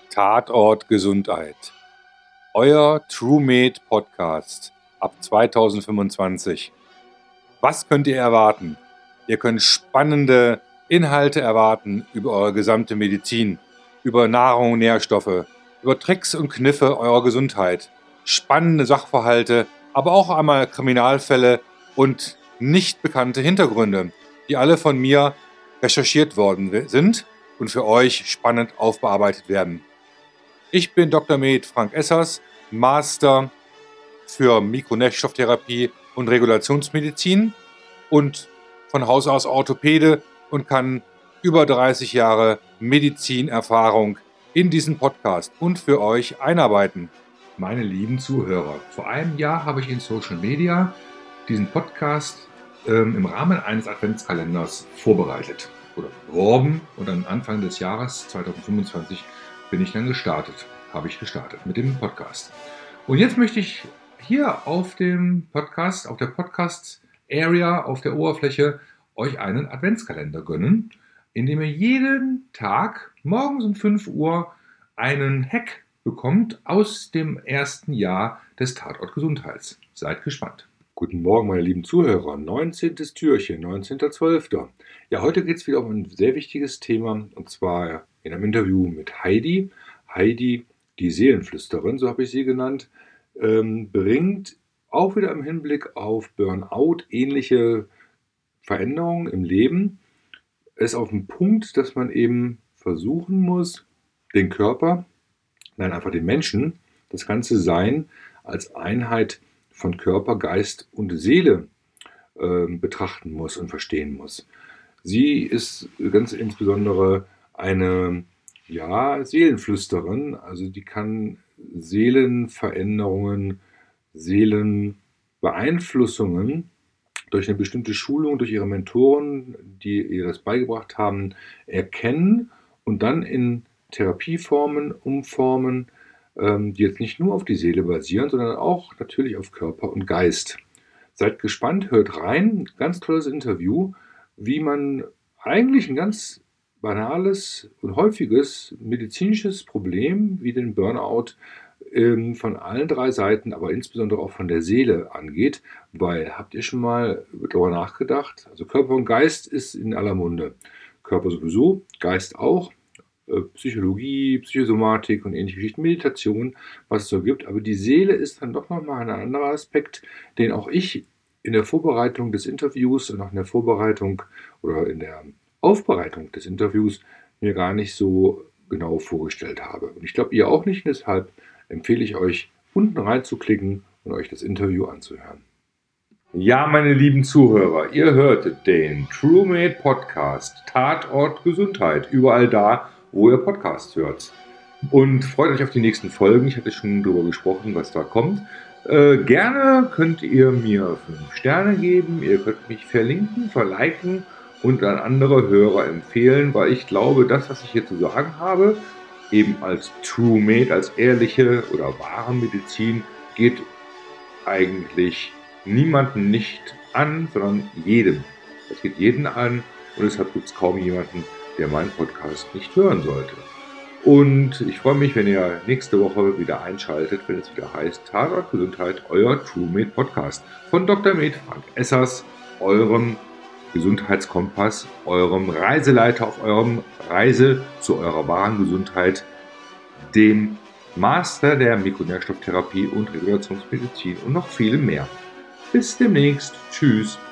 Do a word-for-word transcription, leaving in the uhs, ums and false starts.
Tatort Gesundheit. Euer TrueMed Podcast ab zweitausendfünfundzwanzig. Was könnt ihr erwarten? Ihr könnt spannende Inhalte erwarten über eure gesamte Medizin, über Nahrung und Nährstoffe, über Tricks und Kniffe eurer Gesundheit, spannende Sachverhalte, aber auch einmal Kriminalfälle und nicht bekannte Hintergründe, die alle von mir recherchiert worden sind und für euch spannend aufbearbeitet werden. Ich bin Doktor Med Frank Essers, Master für Mikronährstofftherapie und Regulationsmedizin und von Haus aus Orthopäde und kann über dreißig Jahre Medizinerfahrung in diesen Podcast und für euch einarbeiten. Meine lieben Zuhörer, vor einem Jahr habe ich in Social Media diesen Podcast ähm, im Rahmen eines Adventskalenders vorbereitet oder beworben und am Anfang des Jahres zweitausendfünfundzwanzig bin ich dann gestartet, habe ich gestartet mit dem Podcast. Und jetzt möchte ich hier auf dem Podcast, auf der Podcast-Area, auf der Oberfläche euch einen Adventskalender gönnen, in dem ihr jeden Tag morgens um fünf Uhr einen Hack bekommt aus dem ersten Jahr des Tatort Gesundheits. Seid gespannt. Guten Morgen, meine lieben Zuhörer. neunzehntes Türchen, neunzehnter zwölfter Ja, heute geht es wieder um ein sehr wichtiges Thema, und zwar in einem Interview mit Heidi. Heidi, die Seelenflüsterin, so habe ich sie genannt, ähm, bringt auch wieder im Hinblick auf Burnout ähnliche Veränderungen im Leben. Es ist auf den Punkt, dass man eben versuchen muss, den Körper, nein, einfach den Menschen, das ganze Sein als Einheit von Körper, Geist und Seele äh, betrachten muss und verstehen muss. Sie ist ganz insbesondere eine ja, Seelenflüsterin, also die kann Seelenveränderungen, Seelenbeeinflussungen durch eine bestimmte Schulung, durch ihre Mentoren, die ihr das beigebracht haben, erkennen und dann in Therapieformen umformen, ähm, die jetzt nicht nur auf die Seele basieren, sondern auch natürlich auf Körper und Geist. Seid gespannt, hört rein, ganz tolles Interview, wie man eigentlich ein ganz banales und häufiges medizinisches Problem wie den Burnout ähm, von allen drei Seiten, aber insbesondere auch von der Seele angeht, weil, habt ihr schon mal darüber nachgedacht? Also Körper und Geist ist in aller Munde. Körper sowieso, Geist auch, äh, Psychologie, Psychosomatik und ähnliche Geschichten, Meditation, was es so gibt, aber die Seele ist dann doch nochmal ein anderer Aspekt, den auch ich in der Vorbereitung des Interviews und auch in der Vorbereitung oder in der Aufbereitung des Interviews mir gar nicht so genau vorgestellt habe. Und ich glaube, ihr auch nicht, deshalb empfehle ich euch, unten reinzuklicken und euch das Interview anzuhören. Ja, meine lieben Zuhörer, ihr hörtet den TrueMed Podcast, Tatort Gesundheit, überall da, wo ihr Podcasts hört. Und freut euch auf die nächsten Folgen. Ich hatte schon darüber gesprochen, was da kommt. Äh, gerne könnt ihr mir fünf Sterne geben, ihr könnt mich verlinken, verliken und an andere Hörer empfehlen, weil ich glaube, das, was ich hier zu sagen habe, eben als TrueMed, als ehrliche oder wahre Medizin, geht eigentlich niemanden nicht an, sondern jedem. Es geht jeden an und deshalb gibt es kaum jemanden, der meinen Podcast nicht hören sollte. Und ich freue mich, wenn ihr nächste Woche wieder einschaltet, wenn es wieder heißt Tatort Gesundheit, euer TrueMed Podcast von Doktor Med Frank Essers, eurem Gesundheitskompass, eurem Reiseleiter auf eurem Reise zu eurer wahren Gesundheit, dem Master der Mikronährstofftherapie und Regulationsmedizin und noch viele mehr. Bis demnächst. Tschüss.